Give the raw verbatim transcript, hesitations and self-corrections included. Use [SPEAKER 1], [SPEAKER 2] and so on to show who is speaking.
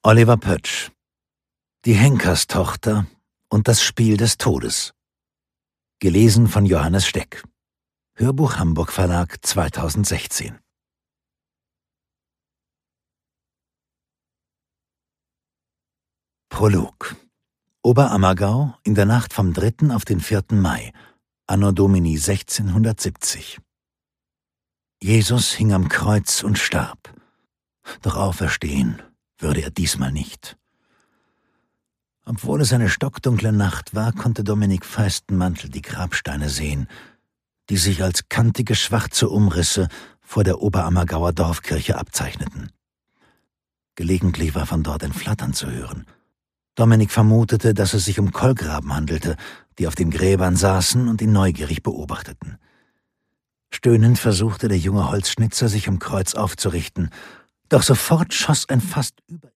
[SPEAKER 1] Oliver Pötsch. Die Henkerstochter und das Spiel des Todes. Gelesen von Johannes Steck. Hörbuch Hamburg Verlag zweitausendsechzehn. Prolog. Oberammergau in der Nacht vom dritten auf den vierten Mai, Anno Domini sechzehnhundertsiebzig. Jesus hing am Kreuz und starb. Doch auferstehen würde er diesmal nicht. Obwohl es eine stockdunkle Nacht war, konnte Dominik Feistenmantel die Grabsteine sehen, die sich als kantige schwarze Umrisse vor der Oberammergauer Dorfkirche abzeichneten. Gelegentlich war von dort ein Flattern zu hören. Dominik vermutete, dass es sich um Kolkraben handelte, die auf den Gräbern saßen und ihn neugierig beobachteten. Stöhnend versuchte der junge Holzschnitzer, sich am Kreuz aufzurichten, doch sofort schoss ein fast über